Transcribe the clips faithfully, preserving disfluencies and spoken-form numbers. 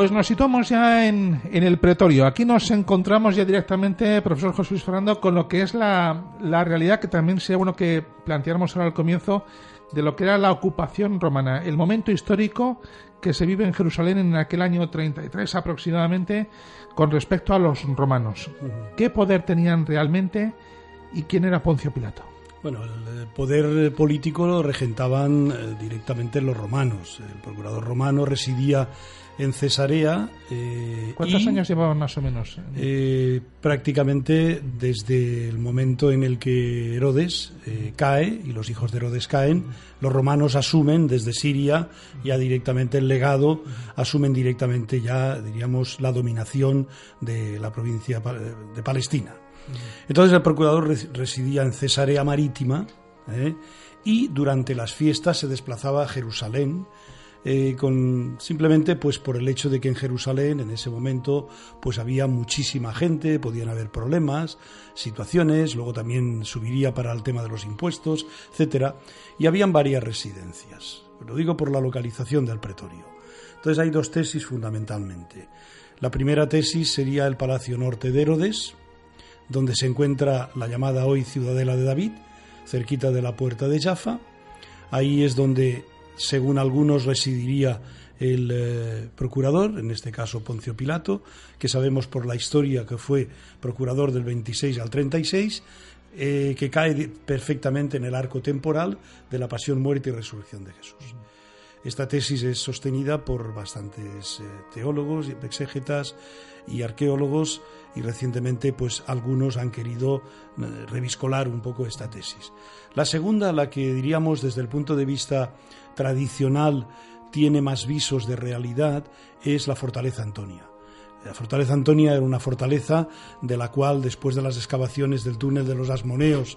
Pues nos situamos ya en, en el Pretorio. Aquí nos encontramos ya directamente, profesor José Luis Fernando, con lo que es la, la realidad, que también sería bueno que planteáramos ahora al comienzo, de lo que era la ocupación romana, el momento histórico que se vive en Jerusalén en aquel año treinta y tres aproximadamente con respecto a los romanos. Uh-huh. ¿Qué poder tenían realmente y quién era Poncio Pilato? Bueno, el poder político lo regentaban eh, directamente los romanos. El procurador romano residía en Cesarea. Eh, ¿Cuántos y, años llevaban más o menos? Eh, prácticamente desde el momento en el que Herodes eh, cae y los hijos de Herodes caen, los romanos asumen desde Siria ya directamente el legado, asumen directamente ya, diríamos, la dominación de la provincia de Palestina. Entonces el procurador residía en Cesarea Marítima ¿eh? y durante las fiestas se desplazaba a Jerusalén, eh, con simplemente pues por el hecho de que en Jerusalén en ese momento pues había muchísima gente, podían haber problemas, situaciones, luego también subiría para el tema de los impuestos, etcétera, y habían varias residencias. Lo digo por la localización del pretorio. Entonces hay dos tesis fundamentalmente. La primera tesis sería el Palacio Norte de Herodes, donde se encuentra la llamada hoy Ciudadela de David, cerquita de la puerta de Jaffa. Ahí es donde, según algunos, residiría el eh, procurador, en este caso Poncio Pilato, que sabemos por la historia que fue procurador del veintiséis al treinta y seis, eh, que cae perfectamente en el arco temporal de la pasión, muerte y resurrección de Jesús. Esta tesis es sostenida por bastantes eh, teólogos, exégetas y arqueólogos, y recientemente pues algunos han querido eh, reviscolar un poco esta tesis. La segunda, la que diríamos desde el punto de vista tradicional tiene más visos de realidad, es la Fortaleza Antonia. La Fortaleza Antonia era una fortaleza de la cual, después de las excavaciones del túnel de los Asmoneos,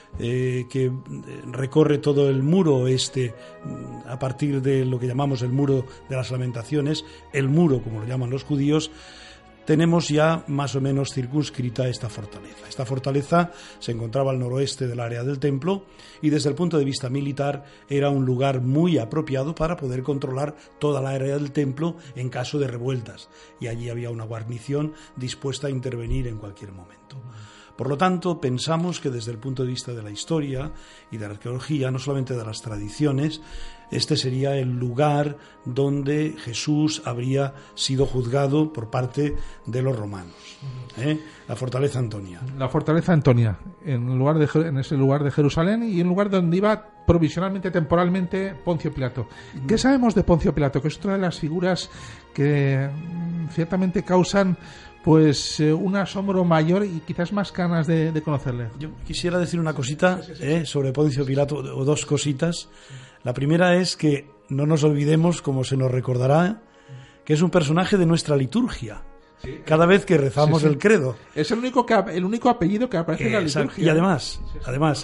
Eh, que recorre todo el muro oeste a partir de lo que llamamos el muro de las lamentaciones, el muro como lo llaman los judíos, tenemos ya más o menos circunscrita esta fortaleza. Esta fortaleza se encontraba al noroeste del área del templo y desde el punto de vista militar era un lugar muy apropiado para poder controlar toda la área del templo en caso de revueltas, y allí había una guarnición dispuesta a intervenir en cualquier momento. Por lo tanto, pensamos que desde el punto de vista de la historia y de la arqueología, no solamente de las tradiciones, este sería el lugar donde Jesús habría sido juzgado por parte de los romanos. ¿eh? La Fortaleza Antonia. La Fortaleza Antonia, en, lugar de, en ese lugar de Jerusalén y en lugar donde iba provisionalmente, temporalmente, Poncio Pilato. ¿Qué sabemos de Poncio Pilato? Que es una de las figuras que ciertamente causan pues eh, un asombro mayor y quizás más ganas de, de conocerle. Yo quisiera decir una cosita sí, sí, sí. Eh, sobre Poncio Pilato, o dos cositas. La primera es que no nos olvidemos, como se nos recordará, que es un personaje de nuestra liturgia. Sí, cada vez que rezamos sí, sí. el credo. Es el único que, el único apellido que aparece eh, en la liturgia. Y además, sí, sí. además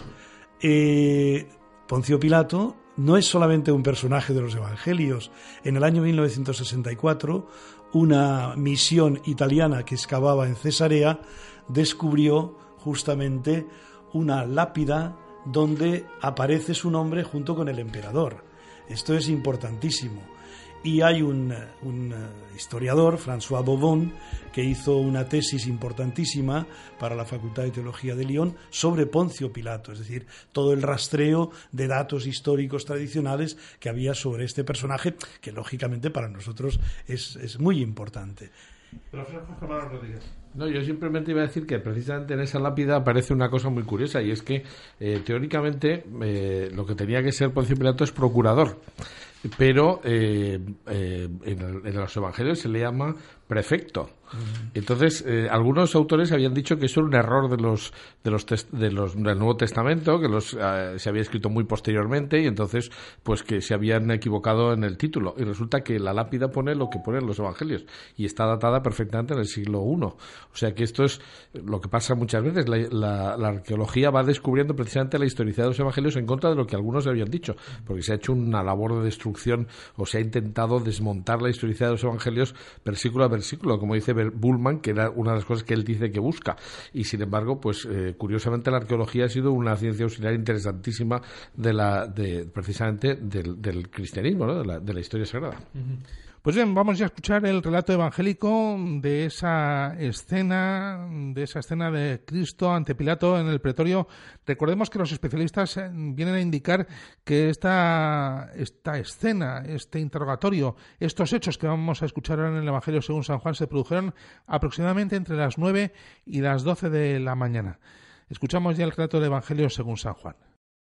eh, Poncio Pilato no es solamente un personaje de los evangelios. En el año mil novecientos sesenta y cuatro, una misión italiana que excavaba en Cesarea descubrió justamente una lápida donde aparece su nombre junto con el emperador. Esto es importantísimo. Y hay un, un historiador, François Bobon, que hizo una tesis importantísima para la Facultad de Teología de Lyon sobre Poncio Pilato, es decir, todo el rastreo de datos históricos tradicionales que había sobre este personaje, que lógicamente para nosotros es, es muy importante. Profesor José Manuel Rodríguez. No, yo simplemente iba a decir que precisamente en esa lápida aparece una cosa muy curiosa, y es que eh, teóricamente eh, lo que tenía que ser Poncio Pilato es procurador, pero eh, eh, en, en los evangelios se le llama prefecto. Uh-huh. Entonces, eh, algunos autores habían dicho que eso era un error de los de los, test, de los del Nuevo Testamento, que los eh, se había escrito muy posteriormente, y entonces pues que se habían equivocado en el título, y resulta que la lápida pone lo que ponen los evangelios y está datada perfectamente en el siglo primero. O sea que esto es lo que pasa muchas veces, la, la, la arqueología va descubriendo precisamente la historicidad de los evangelios en contra de lo que algunos habían dicho, porque se ha hecho una labor de destrucción, o se ha intentado desmontar la historicidad de los evangelios versículo a versículo, como dice Bullman, que era una de las cosas que él dice que busca, y sin embargo pues eh, curiosamente la arqueología ha sido una ciencia auxiliar interesantísima de la de precisamente del, del cristianismo, ¿no? de, la, de la historia sagrada. Uh-huh. Pues bien, vamos ya a escuchar el relato evangélico de esa escena, de esa escena de Cristo ante Pilato en el pretorio. Recordemos que los especialistas vienen a indicar que esta, esta escena, este interrogatorio, estos hechos que vamos a escuchar ahora en el Evangelio según San Juan se produjeron aproximadamente entre las nueve y las doce de la mañana. Escuchamos ya el relato del Evangelio según San Juan.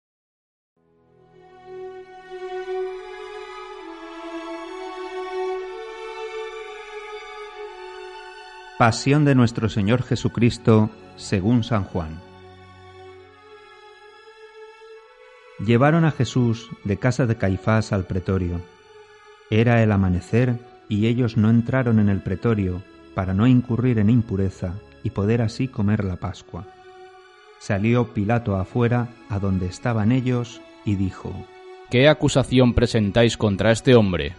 Pasión de nuestro Señor Jesucristo según San Juan. Llevaron a Jesús de casa de Caifás al pretorio. Era el amanecer y ellos no entraron en el pretorio para no incurrir en impureza y poder así comer la Pascua. Salió Pilato afuera a donde estaban ellos y dijo: ¿Qué acusación presentáis contra este hombre?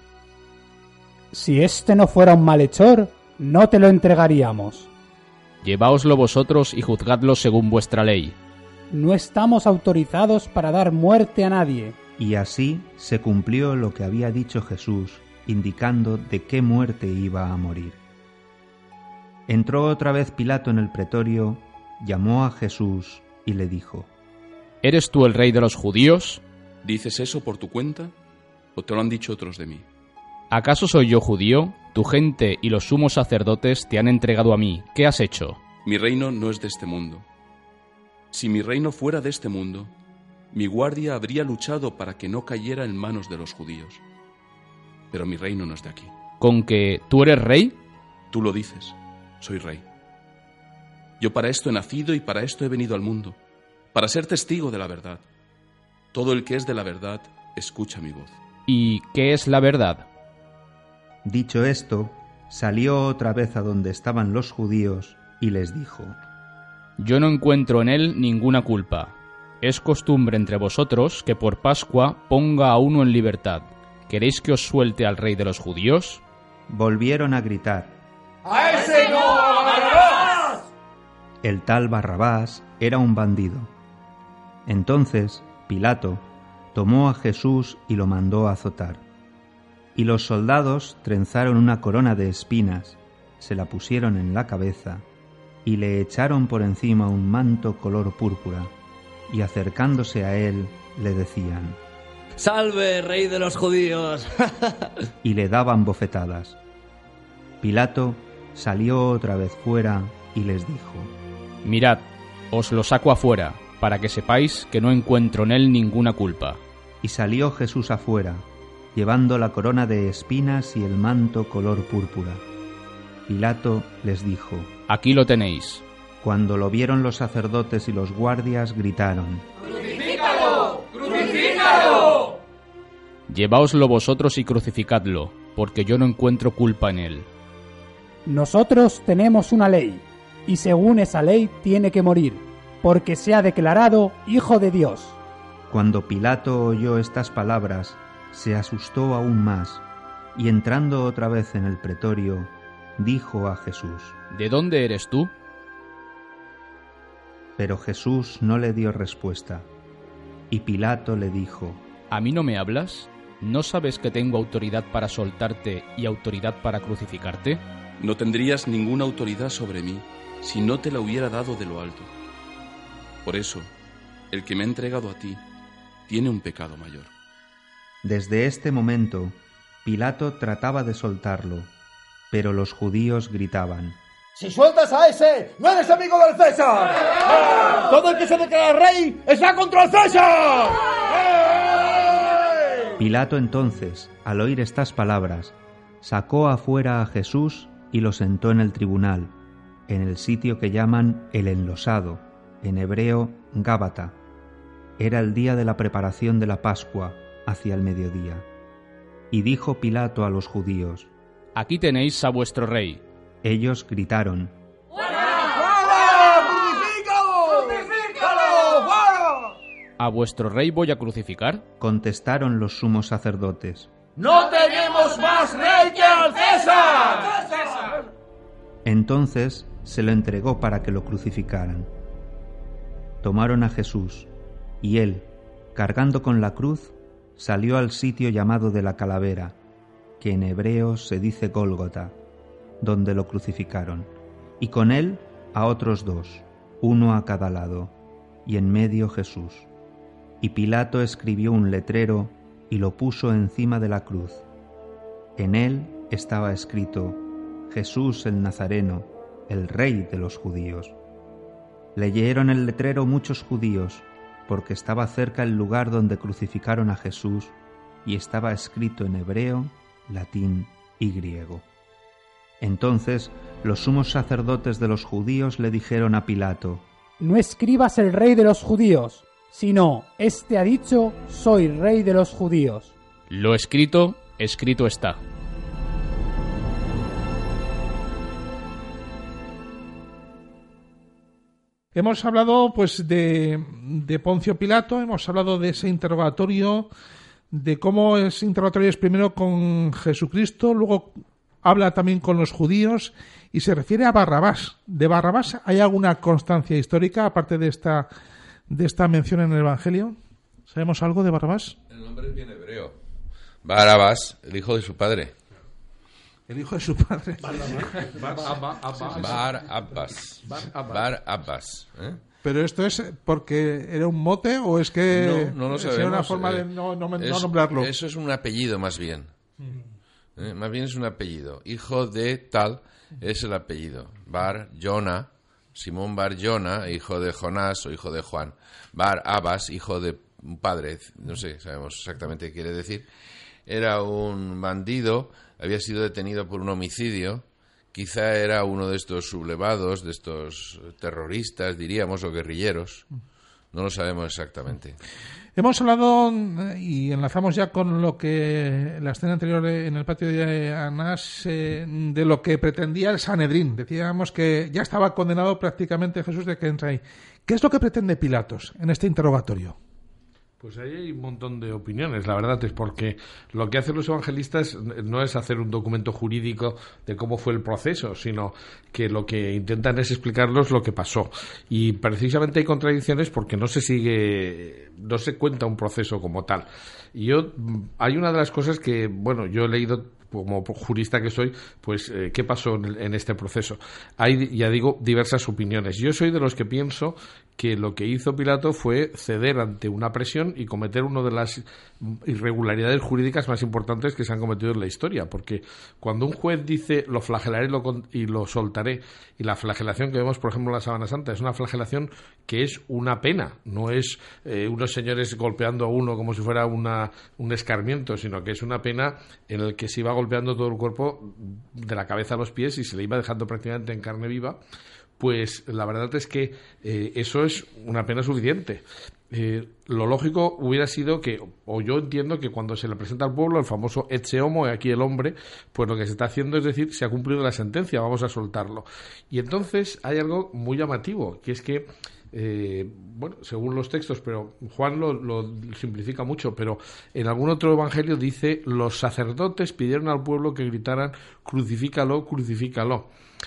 Si este no fuera un malhechor, no te lo entregaríamos. Lleváoslo vosotros y juzgadlo según vuestra ley. No estamos autorizados para dar muerte a nadie. Y así se cumplió lo que había dicho Jesús, indicando de qué muerte iba a morir. Entró otra vez Pilato en el pretorio, llamó a Jesús y le dijo: ¿Eres tú el rey de los judíos? ¿Dices eso por tu cuenta o te lo han dicho otros de mí? ¿Acaso soy yo judío? Tu gente y los sumos sacerdotes te han entregado a mí. ¿Qué has hecho? Mi reino no es de este mundo. Si mi reino fuera de este mundo, mi guardia habría luchado para que no cayera en manos de los judíos. Pero mi reino no es de aquí. ¿Con que tú eres rey? Tú lo dices, soy rey. Yo para esto he nacido y para esto he venido al mundo, para ser testigo de la verdad. Todo el que es de la verdad, escucha mi voz. ¿Y qué es la verdad? Dicho esto, salió otra vez a donde estaban los judíos y les dijo: Yo no encuentro en él ninguna culpa. Es costumbre entre vosotros que por Pascua ponga a uno en libertad. ¿Queréis que os suelte al rey de los judíos? Volvieron a gritar: ¡A ese no, a Barrabás! El tal Barrabás era un bandido. Entonces Pilato tomó a Jesús y lo mandó a azotar. Y los soldados trenzaron una corona de espinas, se la pusieron en la cabeza y le echaron por encima un manto color púrpura, y acercándose a él le decían: ¡Salve, rey de los judíos! y le daban bofetadas. Pilato salió otra vez fuera y les dijo: Mirad, os lo saco afuera, para que sepáis que no encuentro en él ninguna culpa. Y salió Jesús afuera, llevando la corona de espinas y el manto color púrpura. Pilato les dijo: Aquí lo tenéis. Cuando lo vieron los sacerdotes y los guardias, gritaron: ¡Crucifícalo! ¡Crucifícalo! Lleváoslo vosotros y crucificadlo, porque yo no encuentro culpa en él. Nosotros tenemos una ley, y según esa ley tiene que morir, porque se ha declarado Hijo de Dios. Cuando Pilato oyó estas palabras, se asustó aún más, y entrando otra vez en el pretorio, dijo a Jesús: ¿De dónde eres tú? Pero Jesús no le dio respuesta, y Pilato le dijo: ¿A mí no me hablas? ¿No sabes que tengo autoridad para soltarte y autoridad para crucificarte? No tendrías ninguna autoridad sobre mí si no te la hubiera dado de lo alto. Por eso, el que me ha entregado a ti tiene un pecado mayor. Desde este momento, Pilato trataba de soltarlo, pero los judíos gritaban: ¡Si sueltas a ese, no eres amigo del César! ¡Eh! ¡Todo el que se declara rey está contra el César! ¡Eh! Pilato entonces, al oír estas palabras, sacó afuera a Jesús y lo sentó en el tribunal, en el sitio que llaman el Enlosado, en hebreo Gábata. Era el día de la preparación de la Pascua, hacia el mediodía. Y dijo Pilato a los judíos: Aquí tenéis a vuestro rey. Ellos gritaron: ¡Crucifícalo! ¡Crucifícalo! ¡Fuera! ¿A vuestro rey voy a crucificar? Contestaron los sumos sacerdotes: ¡No tenemos más rey que al César! ¡César! Entonces se lo entregó para que lo crucificaran. Tomaron a Jesús, y él, cargando con la cruz, salió al sitio llamado de la Calavera, que en hebreo se dice Gólgota, donde lo crucificaron, y con él a otros dos, uno a cada lado, y en medio Jesús. Y Pilato escribió un letrero y lo puso encima de la cruz. En él estaba escrito: Jesús el Nazareno, el Rey de los judíos. Leyeron el letrero muchos judíos, porque estaba cerca el lugar donde crucificaron a Jesús, y estaba escrito en hebreo, latín y griego. Entonces los sumos sacerdotes de los judíos le dijeron a Pilato: No escribas el Rey de los judíos, sino, este ha dicho, soy Rey de los judíos. Lo escrito, escrito está. Hemos hablado pues de, de Poncio Pilato, hemos hablado de ese interrogatorio, de cómo ese interrogatorio es primero con Jesucristo, luego habla también con los judíos y se refiere a Barrabás. ¿De Barrabás hay alguna constancia histórica aparte de esta, de esta mención en el Evangelio? ¿Sabemos algo de Barrabás? El nombre es bien hebreo. Barrabás, el hijo de su padre. El hijo de su padre. Bar Abbas. Bar Abbas. ¿Eh? ¿Pero esto es porque era un mote o es que no, no lo es sabemos. una forma de no, no, es, no nombrarlo? Eso es un apellido más bien. ¿Eh? Más bien es un apellido. Hijo de tal es el apellido. Bar Jonah, Simón Bar Jonah, hijo de Jonás o hijo de Juan. Bar Abbas, hijo de un padre, no sé, sabemos exactamente qué quiere decir. Era un bandido. Había sido detenido por un homicidio, quizá era uno de estos sublevados, de estos terroristas, diríamos, o guerrilleros. No lo sabemos exactamente. Hemos hablado, y enlazamos ya con lo que la escena anterior en el patio de Anás, eh, de lo que pretendía el Sanedrín. Decíamos que ya estaba condenado prácticamente Jesús de que entra ahí. ¿Qué es lo que pretende Pilatos en este interrogatorio? Pues ahí hay un montón de opiniones, la verdad, es porque lo que hacen los evangelistas no es hacer un documento jurídico de cómo fue el proceso, sino que lo que intentan es explicarnos lo que pasó. Y precisamente hay contradicciones porque no se sigue, no se cuenta un proceso como tal. Y yo, hay una de las cosas que, bueno, yo he leído como jurista que soy, pues eh, ¿qué pasó en, en este proceso? Hay, ya digo, diversas opiniones. Yo soy de los que pienso que lo que hizo Pilato fue ceder ante una presión y cometer una de las irregularidades jurídicas más importantes que se han cometido en la historia, porque cuando un juez dice lo flagelaré y lo, y lo soltaré, y la flagelación que vemos, por ejemplo, en la Sábana Santa, es una flagelación que es una pena, no es eh, unos señores golpeando a uno como si fuera una, un escarmiento, sino que es una pena en el que se iba golpeando todo el cuerpo de la cabeza a los pies y se le iba dejando prácticamente en carne viva. Pues la verdad es que eh, eso es una pena suficiente. Eh, lo lógico hubiera sido que, o yo entiendo que cuando se le presenta al pueblo el famoso ecce homo, aquí el hombre, pues lo que se está haciendo es decir, se ha cumplido la sentencia, vamos a soltarlo. Y entonces hay algo muy llamativo, que es que Eh, bueno, según los textos, pero Juan lo, lo simplifica mucho, pero en algún otro evangelio dice: los sacerdotes pidieron al pueblo que gritaran crucifícalo, crucifícalo.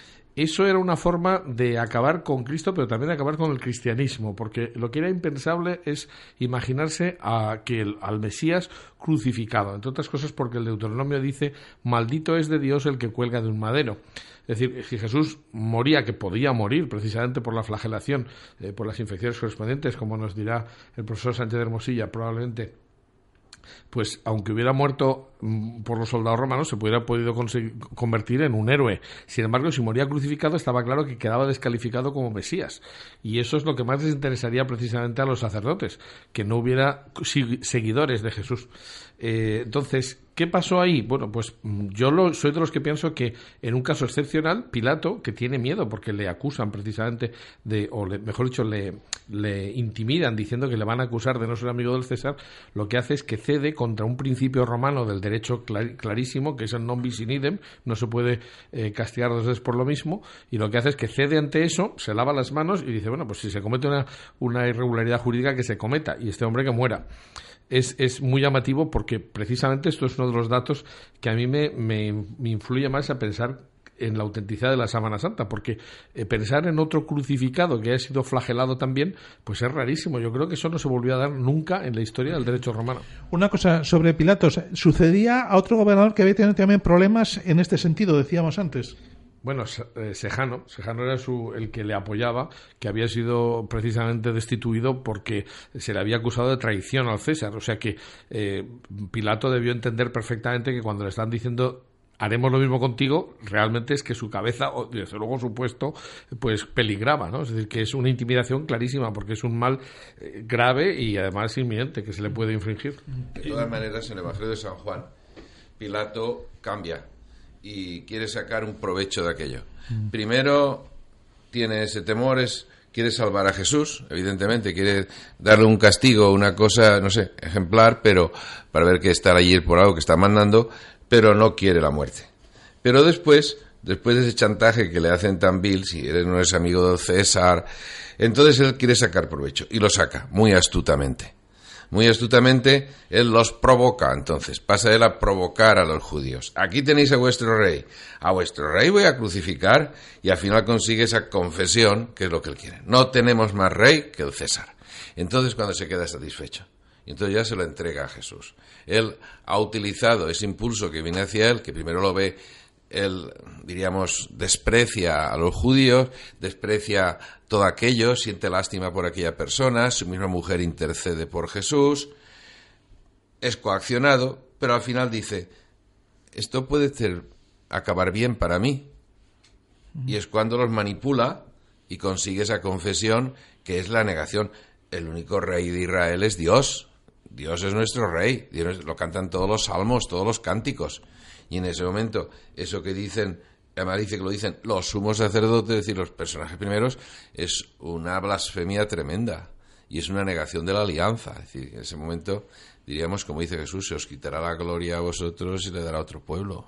Eso era una forma de acabar con Cristo, pero también de acabar con el cristianismo, porque lo que era impensable es imaginarse a que el, al Mesías crucificado, entre otras cosas porque el Deuteronomio dice: maldito es de Dios el que cuelga de un madero. Es decir, si Jesús moría, que podía morir precisamente por la flagelación, eh, por las infecciones correspondientes, como nos dirá el profesor Sánchez de Hermosilla, probablemente, pues aunque hubiera muerto mm, por los soldados romanos, se hubiera podido convertir en un héroe. Sin embargo, si moría crucificado, estaba claro que quedaba descalificado como Mesías. Y eso es lo que más les interesaría precisamente a los sacerdotes, que no hubiera seguidores de Jesús. Eh, entonces, ¿qué pasó ahí? Bueno, pues yo lo, soy de los que pienso que en un caso excepcional, Pilato, que tiene miedo porque le acusan precisamente de, o le, mejor dicho, le, le intimidan diciendo que le van a acusar de no ser amigo del César, lo que hace es que cede contra un principio romano del derecho clar, clarísimo, que es el non bis in idem, no se puede eh, castigar dos veces por lo mismo, y lo que hace es que cede ante eso, se lava las manos y dice, bueno, pues si se comete una, una irregularidad jurídica, que se cometa, y este hombre que muera. Es, es muy llamativo porque precisamente esto es uno de los datos que a mí me, me, me influye más a pensar en la autenticidad de la Sábana Santa, porque eh, pensar en otro crucificado que haya sido flagelado también, pues es rarísimo. Yo creo que eso no se volvió a dar nunca en la historia del derecho romano. Una cosa sobre Pilatos, sucedía a otro gobernador que había tenido también problemas en este sentido, decíamos antes. Bueno, eh, Sejano, Sejano era su, el que le apoyaba, que había sido precisamente destituido porque se le había acusado de traición al César. O sea que eh, Pilato debió entender perfectamente que cuando le están diciendo haremos lo mismo contigo, realmente es que su cabeza, o desde luego su puesto, pues peligraba, ¿no? Es decir, que es una intimidación clarísima, porque es un mal eh, grave y además inminente que se le puede infringir. De todas maneras, en el Evangelio de San Juan, Pilato cambia y quiere sacar un provecho de aquello. Mm. Primero tiene ese temor, es, quiere salvar a Jesús, evidentemente, quiere darle un castigo, una cosa, no sé, ejemplar, pero para ver que está allí por algo que está mandando, pero no quiere la muerte. Pero después, después de ese chantaje que le hacen tan vil, si eres, no eres amigo del César, entonces él quiere sacar provecho, y lo saca, muy astutamente. Muy astutamente, él los provoca, entonces, pasa él a provocar a los judíos. Aquí tenéis a vuestro rey, a vuestro rey voy a crucificar, y al final consigue esa confesión, que es lo que él quiere. No tenemos más rey que el César. Entonces, cuando se queda satisfecho, entonces ya se lo entrega a Jesús. Él ha utilizado ese impulso que viene hacia él, que primero lo ve, él, diríamos, desprecia a los judíos, desprecia todo aquello, siente lástima por aquella persona, su misma mujer intercede por Jesús, es coaccionado, pero al final dice, esto puede ser, acabar bien para mí. Y es cuando los manipula y consigue esa confesión que es la negación. El único rey de Israel es Dios. Dios es nuestro rey. Dios, lo cantan todos los salmos, todos los cánticos. Y en ese momento, eso que dicen, además dice que lo dicen los sumos sacerdotes, es decir, los personajes primeros, es una blasfemia tremenda. Y es una negación de la alianza. Es decir, en ese momento, diríamos, como dice Jesús, se os quitará la gloria a vosotros y le dará a otro pueblo.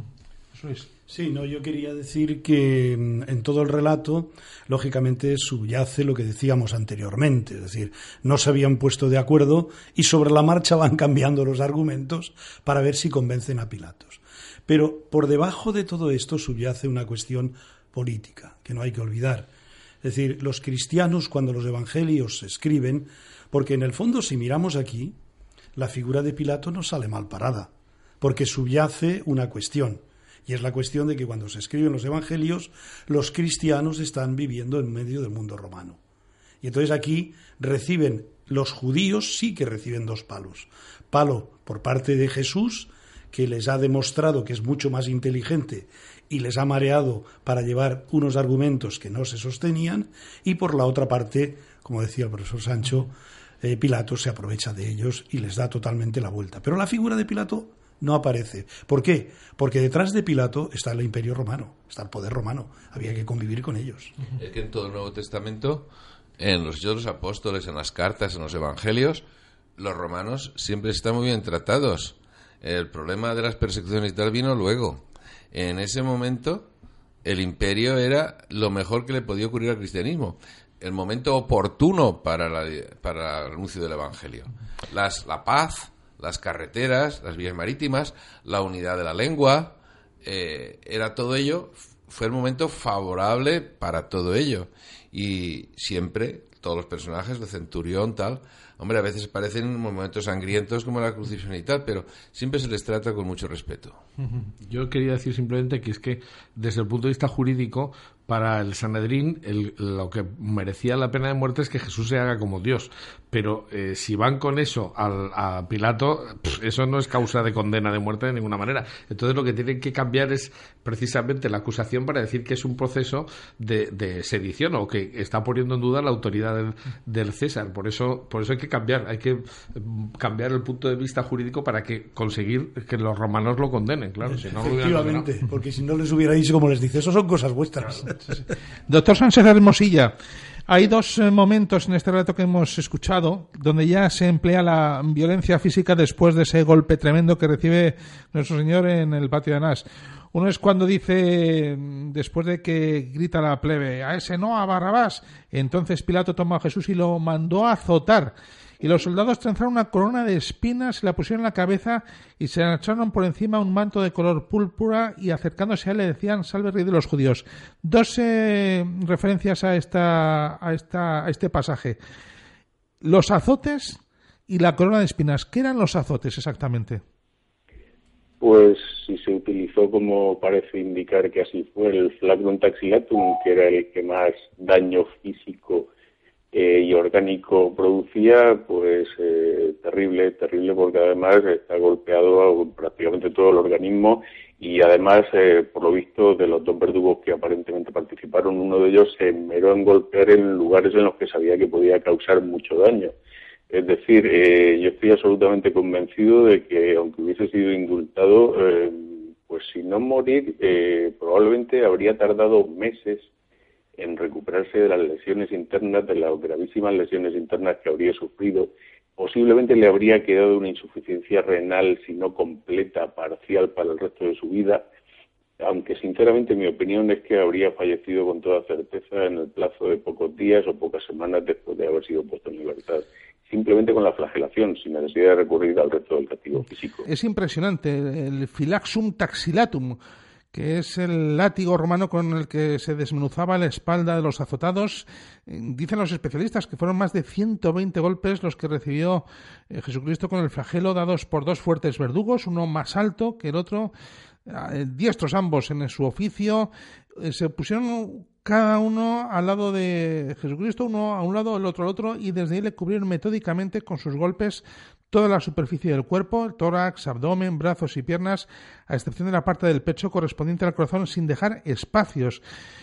Eso es. Sí, no, yo quería decir que en todo el relato, lógicamente, subyace lo que decíamos anteriormente, es decir, no se habían puesto de acuerdo y sobre la marcha van cambiando los argumentos para ver si convencen a Pilatos. Pero por debajo de todo esto subyace una cuestión política, que no hay que olvidar. Es decir, los cristianos, cuando los evangelios se escriben, porque en el fondo, si miramos aquí, la figura de Pilato no sale mal parada, porque subyace una cuestión. Y es la cuestión de que cuando se escriben los evangelios, los cristianos están viviendo en medio del mundo romano. Y entonces aquí reciben, los judíos sí que reciben dos palos. Palo por parte de Jesús, que les ha demostrado que es mucho más inteligente y les ha mareado para llevar unos argumentos que no se sostenían, y por la otra parte, como decía el profesor Sancho, eh, Pilato se aprovecha de ellos y les da totalmente la vuelta. Pero la figura de Pilato no aparece. ¿Por qué? Porque detrás de Pilato está el imperio romano, está el poder romano. Había que convivir con ellos. Es que en todo el Nuevo Testamento, en los Hechos de los Apóstoles, en las cartas, en los evangelios, los romanos siempre están muy bien tratados. El problema de las persecuciones y tal vino luego. En ese momento, el imperio era lo mejor que le podía ocurrir al cristianismo. El momento oportuno para, la, para el anuncio del evangelio. Las, la paz, las carreteras, las vías marítimas, la unidad de la lengua, eh, era todo ello, fue el momento favorable para todo ello. Y siempre, todos los personajes, el centurión, tal, hombre, a veces parecen momentos sangrientos como la crucifixión y tal, pero siempre se les trata con mucho respeto. Yo quería decir simplemente que es que, desde el punto de vista jurídico, para el Sanedrín, el, lo que merecía la pena de muerte es que Jesús se haga como Dios. Pero eh, si van con eso al, a Pilato, pff, eso no es causa de condena de muerte de ninguna manera. Entonces lo que tienen que cambiar es precisamente la acusación para decir que es un proceso de, de sedición, o que está poniendo en duda la autoridad del, del César. Por eso, por eso hay que cambiar, hay que cambiar el punto de vista jurídico para que conseguir que los romanos lo condenen, claro. Si no, efectivamente, lo porque si no les hubiera dicho, como les dice, eso son cosas vuestras. Claro. Doctor Sánchez Hermosilla, hay dos eh, momentos en este relato que hemos escuchado donde ya se emplea la violencia física después de ese golpe tremendo que recibe nuestro Señor en el patio de Anás. Uno es cuando dice, después de que grita la plebe, a ese no, a Barrabás. Entonces Pilato tomó a Jesús y lo mandó a azotar. Y los soldados trenzaron una corona de espinas, se la pusieron en la cabeza y se la echaron por encima un manto de color púrpura y acercándose a él le decían: salve rey de los judíos. Dos eh, referencias a esta, a esta, a este pasaje. Los azotes y la corona de espinas. ¿Qué eran los azotes exactamente? Pues si se utilizó, como parece indicar que así fue, el flagrum taxilatum, que era el que más daño físico eh, y orgánico producía, pues eh, terrible, terrible, porque además está golpeado prácticamente todo el organismo y además, eh, por lo visto, de los dos verdugos que aparentemente participaron, uno de ellos se esmeró en golpear en lugares en los que sabía que podía causar mucho daño. Es decir, eh, yo estoy absolutamente convencido de que, aunque hubiese sido indultado, eh, pues si no morir, eh, probablemente habría tardado meses en recuperarse de las lesiones internas, de las gravísimas lesiones internas que habría sufrido. Posiblemente le habría quedado una insuficiencia renal, si no completa, parcial, para el resto de su vida, aunque sinceramente mi opinión es que habría fallecido con toda certeza en el plazo de pocos días o pocas semanas después de haber sido puesto en libertad, simplemente con la flagelación, sin necesidad de recurrir al resto del castigo físico. Es impresionante, el filaxum taxilatum, que es el látigo romano con el que se desmenuzaba la espalda de los azotados. Dicen los especialistas que fueron más de ciento veinte golpes los que recibió eh, Jesucristo con el flagelo, dados por dos fuertes verdugos, uno más alto que el otro, eh, diestros ambos en su oficio. Eh, se pusieron cada uno al lado de Jesucristo, uno a un lado, el otro al otro, y desde ahí le cubrieron metódicamente con sus golpes toda la superficie del cuerpo, el tórax, abdomen, brazos y piernas, a excepción de la parte del pecho correspondiente al corazón, sin dejar espacios.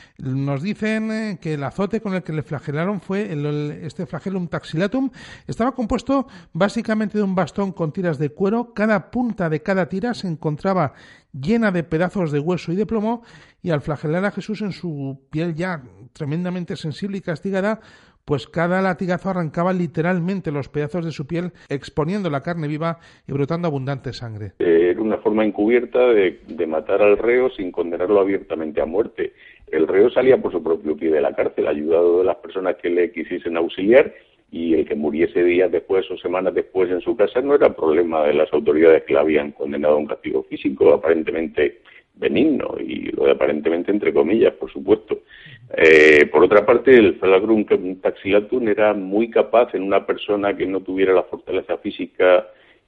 Nos dicen eh, que el azote con el que le flagelaron fue el, el, este flagellum taxilatum. Estaba compuesto básicamente de un bastón con tiras de cuero. Cada punta de cada tira se encontraba llena de pedazos de hueso y de plomo, y al flagelar a Jesús en su piel ya tremendamente sensible y castigada, pues cada latigazo arrancaba literalmente los pedazos de su piel, exponiendo la carne viva y brotando abundante sangre. Era una forma encubierta de, de matar al reo sin condenarlo abiertamente a muerte. El reo salía por su propio pie de la cárcel, ayudado de las personas que le quisiesen auxiliar, y el que muriese días después o semanas después en su casa no era problema de las autoridades que la habían condenado a un castigo físico aparentemente benigno, y lo de aparentemente entre comillas, por supuesto. Eh, por otra parte, el flagrum taxilatum era muy capaz en una persona que no tuviera la fortaleza física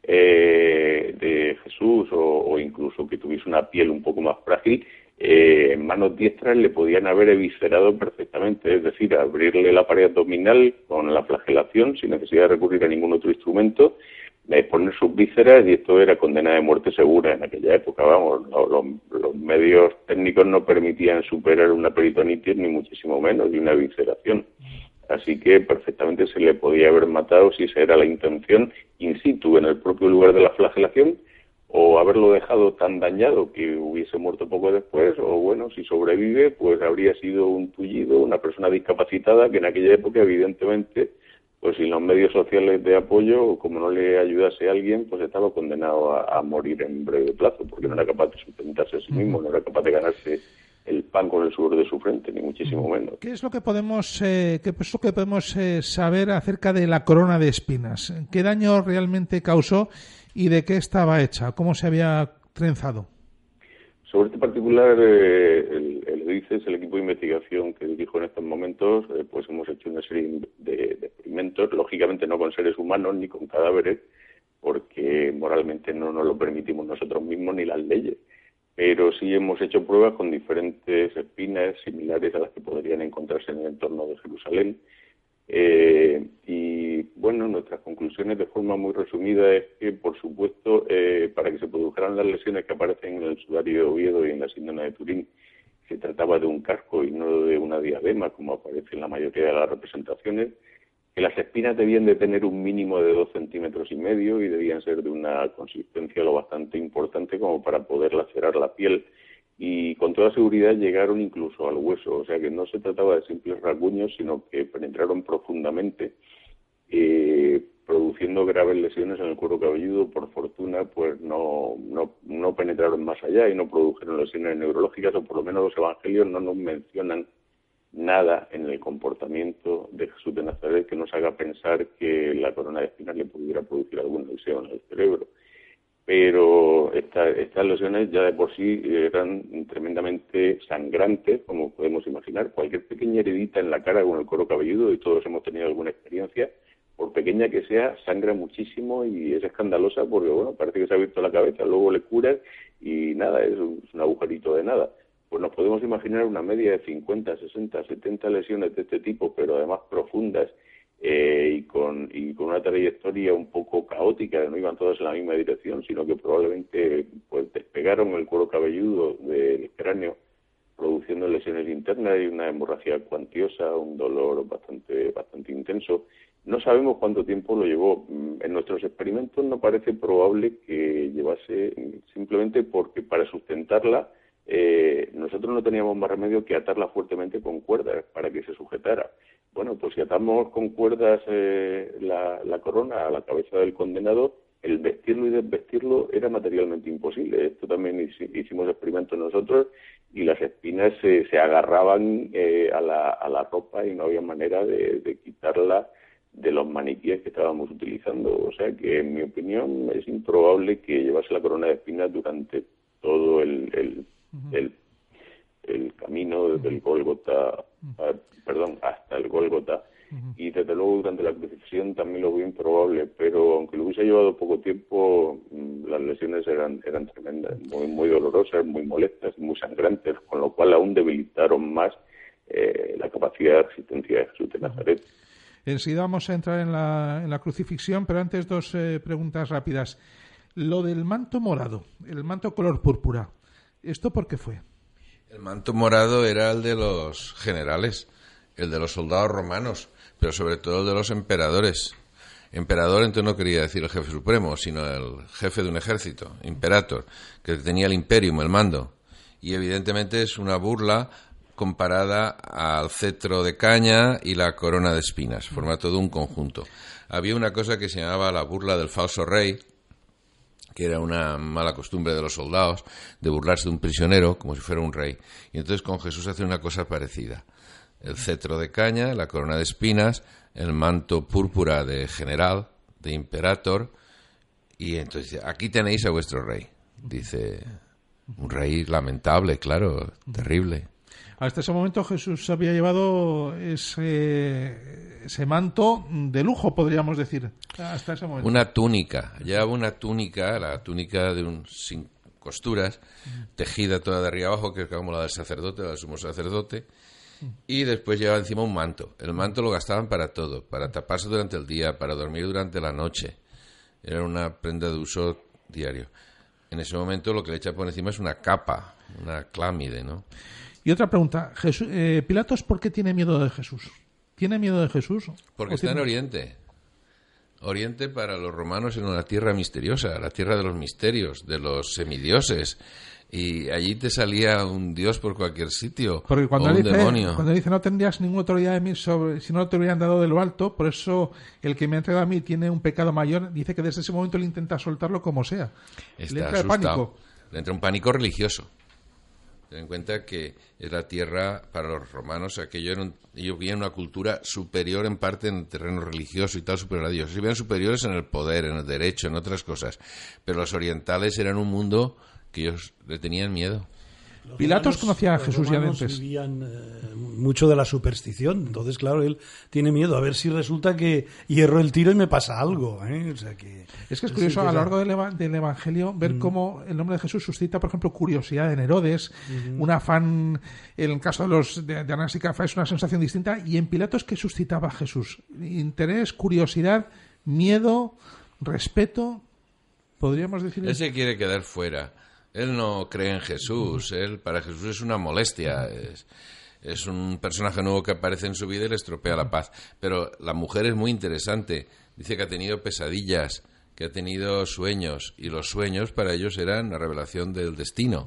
eh, de Jesús, o, o incluso que tuviese una piel un poco más frágil. Eh, en manos diestras le podían haber eviscerado perfectamente, es decir, abrirle la pared abdominal con la flagelación sin necesidad de recurrir a ningún otro instrumento, exponer sus vísceras, y esto era condena de muerte segura en aquella época. Vamos, no, los, los medios técnicos no permitían superar una peritonitis, ni muchísimo menos, ni una visceración. Así que perfectamente se le podía haber matado, si esa era la intención, in situ, en el propio lugar de la flagelación, o haberlo dejado tan dañado que hubiese muerto poco después, o bueno, si sobrevive, pues habría sido un tullido, una persona discapacitada que en aquella época, evidentemente, pues sin los medios sociales de apoyo, como no le ayudase a alguien, pues estaba condenado a, a morir en breve plazo, porque no era capaz de sustentarse a sí mismo, no era capaz de ganarse el pan con el sudor de su frente, ni muchísimo menos. ¿Qué es lo que podemos, eh, qué es lo que podemos eh, saber acerca de la corona de espinas? ¿Qué daño realmente causó y de qué estaba hecha? ¿Cómo se había trenzado? Sobre este particular, eh, el, el E D I C E S, el equipo de investigación que dirijo en estos momentos, eh, pues hemos hecho una serie de, de experimentos, lógicamente no con seres humanos ni con cadáveres, porque moralmente no nos lo permitimos nosotros mismos ni las leyes, pero sí hemos hecho pruebas con diferentes espinas similares a las que podrían encontrarse en el entorno de Jerusalén. Eh, y bueno, nuestras conclusiones de forma muy resumida es que, por supuesto, eh, para que se produjeran las lesiones que aparecen en el sudario de Oviedo y en la síndrome de Turín, se trataba de un casco y no de una diadema, como aparece en la mayoría de las representaciones, que las espinas debían de tener un mínimo de dos centímetros y medio y debían ser de una consistencia lo bastante importante como para poder lacerar la piel, y con toda seguridad llegaron incluso al hueso, o sea que no se trataba de simples rasguños, sino que penetraron profundamente, eh, produciendo graves lesiones en el cuero cabelludo. Por fortuna, pues no, no, no penetraron más allá y no produjeron lesiones neurológicas, o por lo menos los evangelios no nos mencionan nada en el comportamiento de Jesús de Nazaret que nos haga pensar que la corona de espinas le pudiera producir alguna lesión al cerebro. Pero esta, estas lesiones ya de por sí eran tremendamente sangrantes, como podemos imaginar. Cualquier pequeña heridita en la cara con el cuero cabelludo, y todos hemos tenido alguna experiencia, por pequeña que sea, sangra muchísimo y es escandalosa porque, bueno, parece que se ha abierto la cabeza, luego le curas y nada, es un, es un agujerito de nada. Pues nos podemos imaginar una media de cincuenta, sesenta, setenta lesiones de este tipo, pero además profundas, Eh, y con y con una trayectoria un poco caótica, no iban todas en la misma dirección, sino que probablemente pues despegaron el cuero cabelludo del cráneo, produciendo lesiones internas y una hemorragia cuantiosa, un dolor bastante bastante intenso. No sabemos cuánto tiempo lo llevó. En nuestros experimentos no parece probable que llevase, simplemente porque para sustentarla eh, nosotros no teníamos más remedio que atarla fuertemente con cuerdas para que se sujetara. Bueno, pues si atamos con cuerdas eh, la, la corona a la cabeza del condenado, el vestirlo y desvestirlo era materialmente imposible. Esto también hicimos experimentos nosotros y las espinas se, se agarraban eh, a, la, a la ropa y no había manera de, de quitarla de los maniquíes que estábamos utilizando. O sea que, en mi opinión, es improbable que llevase la corona de espinas durante todo el, el, uh-huh. el, el camino desde el Gólgota, uh, perdón, hasta el Gólgota. Uh-huh. Y desde luego durante la crucifixión también lo veo improbable, pero aunque lo hubiese llevado poco tiempo, las lesiones eran eran tremendas, muy muy dolorosas, muy molestas, muy sangrantes, con lo cual aún debilitaron más eh, la capacidad de resistencia de Jesús de Nazaret. Uh-huh. Enseguida vamos a entrar en la, en la crucifixión, pero antes dos eh, preguntas rápidas. Lo del manto morado, el manto color púrpura, ¿esto por qué fue? El manto morado era el de los generales, el de los soldados romanos, pero sobre todo el de los emperadores. Emperador entonces no quería decir el jefe supremo, sino el jefe de un ejército, imperator, que tenía el imperium, el mando. Y evidentemente es una burla comparada al cetro de caña y la corona de espinas, forma todo un conjunto. Había una cosa que se llamaba la burla del falso rey, que era una mala costumbre de los soldados, de burlarse de un prisionero como si fuera un rey. Y entonces con Jesús hace una cosa parecida. El cetro de caña, la corona de espinas, el manto púrpura de general, de imperator, y entonces aquí tenéis a vuestro rey. Dice, un rey lamentable, claro, terrible. Hasta ese momento Jesús había llevado ese, ese manto de lujo, podríamos decir, hasta ese momento. Una túnica, llevaba una túnica, la túnica de un sin costuras, tejida toda de arriba abajo, que es como la del sacerdote, la del sumo sacerdote, y después llevaba encima un manto. El manto lo gastaban para todo, para taparse durante el día, para dormir durante la noche. Era una prenda de uso diario. En ese momento lo que le echa por encima es una capa, una clámide, ¿no? Y otra pregunta, Jesús, eh, Pilatos, ¿por qué tiene miedo de Jesús? ¿Tiene miedo de Jesús? Porque está tiene... en Oriente. Oriente para los romanos era una tierra misteriosa, la tierra de los misterios, de los semidioses. Y allí te salía un dios por cualquier sitio, porque cuando o un dice, demonio. Cuando dice no tendrías ninguna autoridad de mí sobre, si no te hubieran dado de lo alto, por eso el que me ha entregado a mí tiene un pecado mayor, dice que desde ese momento él intenta soltarlo como sea. Está le entra asustado. el pánico. Le entra un pánico religioso. Ten en cuenta que es la tierra, para los romanos, aquello era un, ellos veían una cultura superior en parte en el terreno religioso y tal, superior a Dios. Se veían superiores en el poder, en el derecho, en otras cosas. Pero los orientales eran un mundo que ellos le tenían miedo. Los Pilatos romanos, conocía a Jesús ya antes. Vivían eh, mucho de la superstición, entonces claro, él tiene miedo a ver si resulta que hierro el tiro y me pasa algo, ¿eh? O sea que es que es curioso a lo largo del, eva- del Evangelio ver mm. cómo el nombre de Jesús suscita, por ejemplo, curiosidad en Herodes, mm. un afán, en el caso de los de, de Anás y Caifás es una sensación distinta, y en Pilatos ¿qué suscitaba Jesús? Interés, curiosidad, miedo, respeto, podríamos decir. Él se quiere quedar fuera. Él no cree en Jesús, él para Jesús es una molestia, es, es un personaje nuevo que aparece en su vida y le estropea la paz. Pero la mujer es muy interesante, dice que ha tenido pesadillas, que ha tenido sueños, y los sueños para ellos eran la revelación del destino.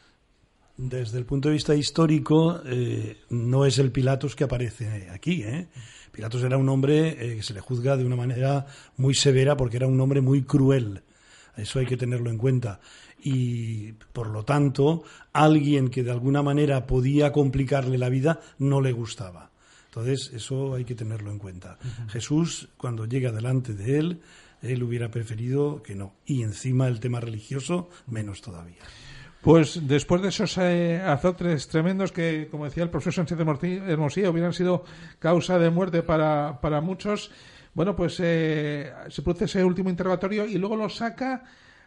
Desde el punto de vista histórico, eh, no es el Pilatos que aparece aquí, ¿eh? Pilatos era un hombre eh, que se le juzga de una manera muy severa porque era un hombre muy cruel. Eso hay que tenerlo en cuenta. Y, por lo tanto, alguien que de alguna manera podía complicarle la vida no le gustaba. Entonces, eso hay que tenerlo en cuenta. Uh-huh. Jesús, cuando llega delante de él, él hubiera preferido que no. Y encima el tema religioso, menos todavía. Pues después de esos eh, azotes tremendos que, como decía el profesor Sánchez de Hermosilla, hubieran sido causa de muerte para, para muchos, bueno, pues eh, se produce ese último interrogatorio y luego lo saca,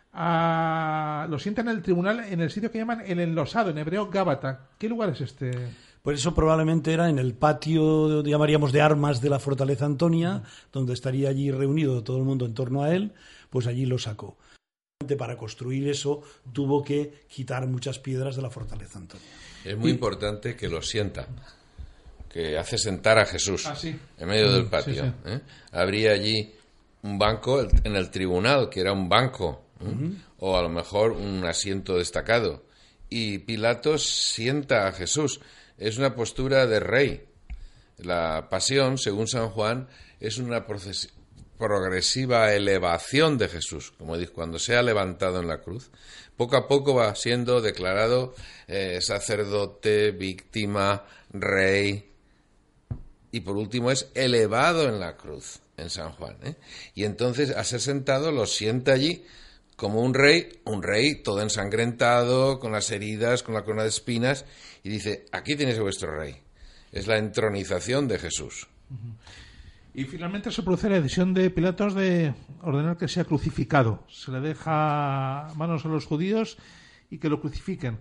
a, lo sienta en el tribunal en el sitio que llaman el enlosado, en hebreo Gábata. ¿Qué lugar es este? Pues eso probablemente era en el patio, llamaríamos, de armas de la Fortaleza Antonia, donde estaría allí reunido todo el mundo en torno a él, pues allí lo sacó. Para construir eso tuvo que quitar muchas piedras de la Fortaleza Antonia. Es muy y... importante que lo sienta, que hace sentar a Jesús ah, sí. en medio mm, del patio. Sí, sí. ¿eh? Habría allí un banco en el tribunal, que era un banco, ¿eh? uh-huh. o a lo mejor un asiento destacado. Y Pilato sienta a Jesús. Es una postura de rey. La pasión, según San Juan, es una proces- progresiva elevación de Jesús, como dice, cuando se ha levantado en la cruz. Poco a poco va siendo declarado eh, sacerdote, víctima, rey, y por último es elevado en la cruz, en San Juan. ¿eh? Y entonces, a ser sentado, lo sienta allí como un rey, un rey todo ensangrentado, con las heridas, con la corona de espinas, y dice, aquí tenéis a vuestro rey. Es la entronización de Jesús. Uh-huh. Y finalmente se produce la decisión de Pilatos de ordenar que sea crucificado. Se le deja manos a los judíos y que lo crucifiquen.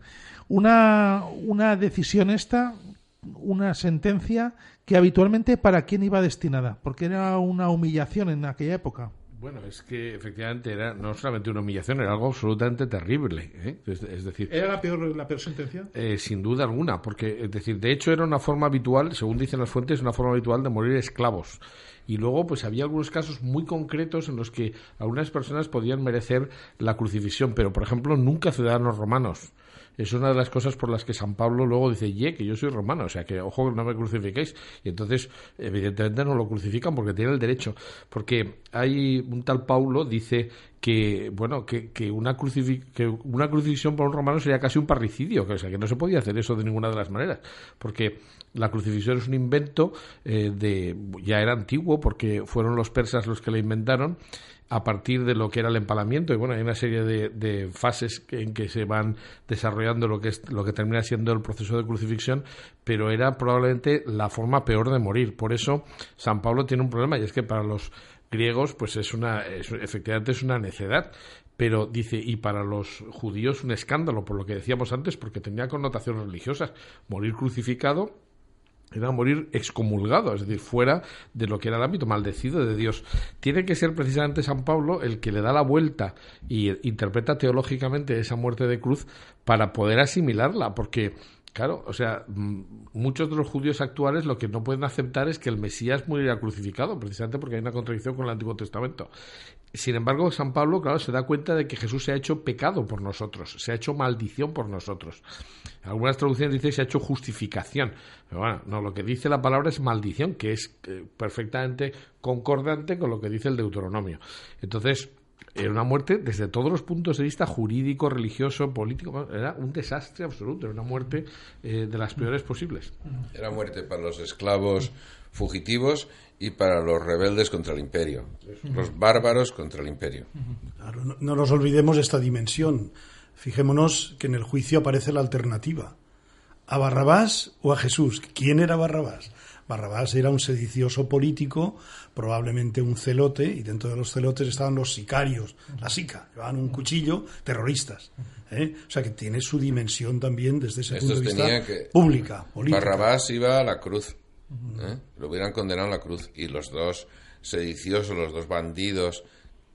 Una, una decisión esta, una sentencia que habitualmente ¿para quién iba destinada? Porque era una humillación en aquella época. Bueno, es que efectivamente era no solamente una humillación, era algo absolutamente terrible. ¿eh? Es, es decir, ¿Era la peor, la peor sentencia? Eh, sin duda alguna, porque es decir, de hecho era una forma habitual, según dicen las fuentes, una forma habitual de morir esclavos. Y luego, pues había algunos casos muy concretos en los que algunas personas podían merecer la crucifixión, pero por ejemplo nunca ciudadanos romanos. Es una de las cosas por las que San Pablo luego dice, ye, que yo soy romano, o sea que, ojo, no me crucifiquéis. Y entonces, evidentemente, no lo crucifican porque tiene el derecho. Porque hay un tal Paulo, dice que, bueno, que, que, una, crucifix- que una crucifixión por un romano sería casi un parricidio, que, o sea, que no se podía hacer eso de ninguna de las maneras. Porque la crucifixión es un invento eh, de, ya era antiguo, porque fueron los persas los que la inventaron, a partir de lo que era el empalamiento, y bueno, hay una serie de, de fases que, en que se van desarrollando lo que es lo que termina siendo el proceso de crucifixión, pero era probablemente la forma peor de morir. Por eso San Pablo tiene un problema, y es que para los griegos pues es una es, efectivamente es una necedad, pero dice, y para los judíos un escándalo, por lo que decíamos antes, porque tenía connotaciones religiosas. Morir crucificado era morir excomulgado, es decir, fuera de lo que era el ámbito, maldecido de Dios. Tiene que ser precisamente San Pablo el que le da la vuelta y interpreta teológicamente esa muerte de cruz para poder asimilarla, porque, claro, o sea, muchos de los judíos actuales lo que no pueden aceptar es que el Mesías muriera crucificado, precisamente porque hay una contradicción con el Antiguo Testamento. Sin embargo, San Pablo, claro, se da cuenta de que Jesús se ha hecho pecado por nosotros, se ha hecho maldición por nosotros. En algunas traducciones dice se ha hecho justificación. Pero bueno, no, lo que dice la palabra es maldición, que es eh, perfectamente concordante con lo que dice el Deuteronomio. Entonces, era una muerte desde todos los puntos de vista jurídico, religioso, político. Era un desastre absoluto, era una muerte eh, de las peores posibles. Era muerte para los esclavos fugitivos y para los rebeldes contra el imperio, los bárbaros contra el imperio. Claro, no, no nos olvidemos de esta dimensión. Fijémonos que en el juicio aparece la alternativa: ¿a Barrabás o a Jesús? ¿Quién era Barrabás? Barrabás era un sedicioso político, probablemente un celote, y dentro de los celotes estaban los sicarios, la sica, llevaban un cuchillo, terroristas. ¿eh? O sea que tiene su dimensión también desde ese Estos punto de vista que pública, política. Barrabás iba a la cruz, ¿eh? Lo hubieran condenado a la cruz, y los dos sediciosos, los dos bandidos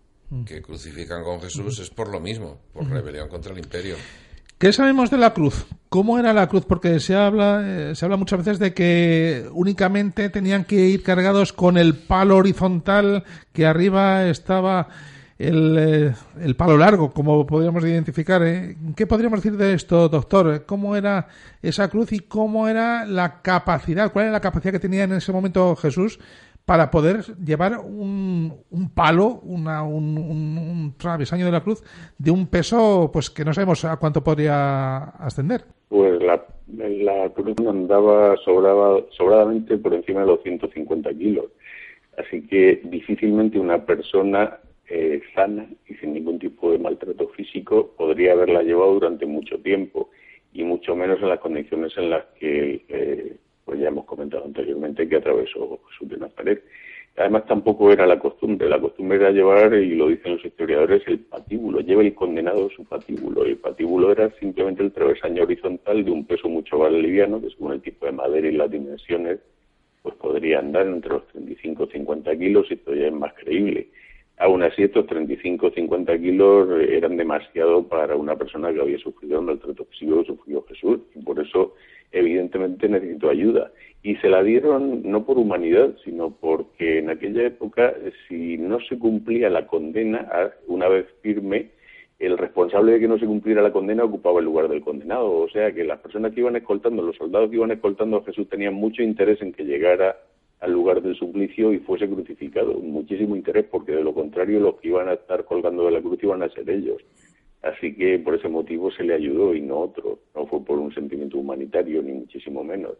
que crucifican con Jesús es por lo mismo, por rebelión contra el imperio. ¿Qué sabemos de la cruz? ¿Cómo era la cruz? Porque se habla, eh, se habla muchas veces de que únicamente tenían que ir cargados con el palo horizontal, que arriba estaba el, eh, el palo largo, como podríamos identificar. ¿eh? ¿Qué podríamos decir de esto, doctor? ¿Cómo era esa cruz y cómo era la capacidad? ¿Cuál era la capacidad que tenía en ese momento Jesús para poder llevar un, un palo, una, un, un, un travesaño de la cruz de un peso pues que no sabemos a cuánto podría ascender. Pues la, la cruz andaba sobraba, sobradamente por encima de los ciento cincuenta kilos, así que difícilmente una persona eh, sana y sin ningún tipo de maltrato físico podría haberla llevado durante mucho tiempo, y mucho menos en las condiciones en las que eh, pues ya hemos comentado anteriormente que atravesó Jesús de Nazaret. Además tampoco era la costumbre, la costumbre era llevar, y lo dicen los historiadores, el patíbulo, lleva el condenado su patíbulo, y el patíbulo era simplemente el travesaño horizontal de un peso mucho más liviano, que según el tipo de madera y las dimensiones, pues podría andar entre los treinta y cinco y cincuenta kilos, y esto ya es más creíble. Aún así, estos treinta y cinco o cincuenta kilos eran demasiado para una persona que había sufrido el maltrato físico que sufrió Jesús, y por eso evidentemente necesitó ayuda. Y se la dieron no por humanidad, sino porque en aquella época, si no se cumplía la condena, una vez firme, el responsable de que no se cumpliera la condena ocupaba el lugar del condenado. O sea que las personas que iban escoltando, los soldados que iban escoltando a Jesús tenían mucho interés en que llegara al lugar del suplicio y fuese crucificado. Muchísimo interés, porque de lo contrario los que iban a estar colgando de la cruz iban a ser ellos. Así que por ese motivo se le ayudó y no otro. No fue por un sentimiento humanitario, ni muchísimo menos.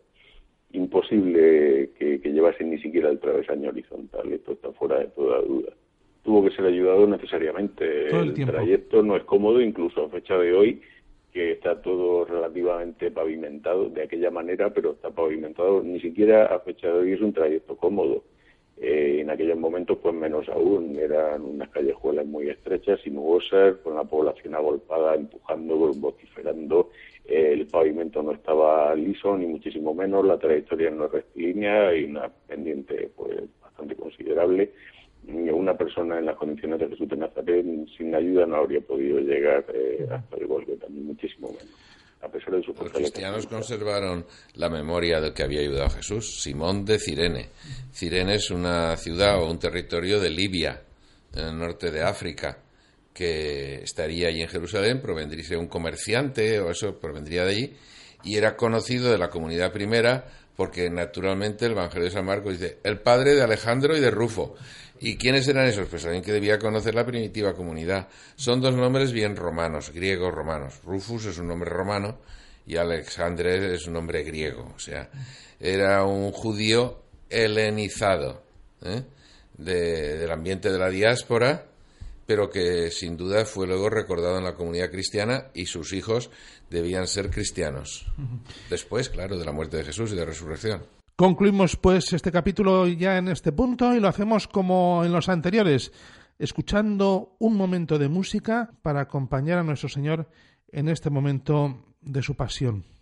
Imposible que, que llevase ni siquiera el travesaño horizontal. Esto está fuera de toda duda. Tuvo que ser ayudado necesariamente. Todo el el tiempo. trayecto no es cómodo, incluso a fecha de hoy, que está todo relativamente pavimentado de aquella manera, pero está pavimentado. Ni siquiera a fecha de hoy es un trayecto cómodo. Eh, en aquellos momentos, pues menos aún, eran unas callejuelas muy estrechas, sinuosas, con la población agolpada, empujando, vociferando. Eh, el pavimento no estaba liso, ni muchísimo menos, la trayectoria no es rectilínea y una pendiente pues bastante considerable. Una persona en las condiciones de Jesús de Nazaret sin ayuda no habría podido llegar eh, hasta el Gólgota, ni muchísimo menos. A pesar de su Los cristianos conservaron la memoria del que había ayudado a Jesús, Simón de Cirene. Cirene es una ciudad o un territorio de Libia, en el norte de África, que estaría allí en Jerusalén, provendría un comerciante o eso, provendría de allí, y era conocido de la comunidad primera porque naturalmente el Evangelio de San Marcos dice el padre de Alejandro y de Rufo. ¿Y quiénes eran esos? Pues alguien que debía conocer la primitiva comunidad. Son dos nombres bien romanos, griegos romanos. Rufus es un nombre romano y Alexandre es un nombre griego. O sea, era un judío helenizado, ¿eh? de, del ambiente de la diáspora, pero que sin duda fue luego recordado en la comunidad cristiana, y sus hijos debían ser cristianos. Después, claro, de la muerte de Jesús y de la resurrección. Concluimos pues este capítulo ya en este punto y lo hacemos como en los anteriores, escuchando un momento de música para acompañar a nuestro Señor en este momento de su pasión.